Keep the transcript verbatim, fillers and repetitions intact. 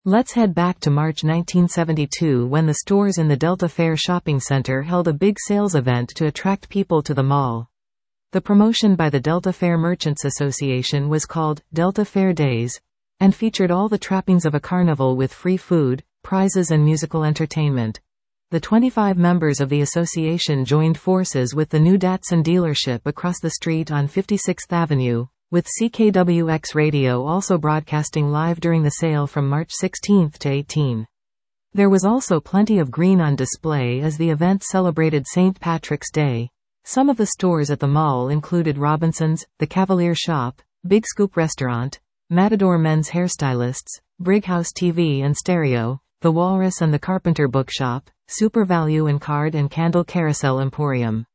Let's head back to March nineteen seventy-two when the stores in the Delta Fair shopping center held a big sales event to attract people to the mall. The promotion by the Delta Fair Merchants Association was called Delta Fair Days, and featured all the trappings of a carnival with free food, prizes and musical entertainment. The twenty-five members of the association joined forces with the new Datsun dealership across the street on fifty-sixth Avenue, with C K W X Radio also broadcasting live during the sale from March sixteenth to eighteenth. There was also plenty of green on display as the event celebrated Saint Patrick's Day. Some of the stores at the mall included Robinson's, the Cavalier Shop, Big Scoop Restaurant, Matador Men's Hairstylists, Brighouse T V and Stereo, The Walrus and the Carpenter Bookshop, Super Value and Card and Candle Carousel Emporium.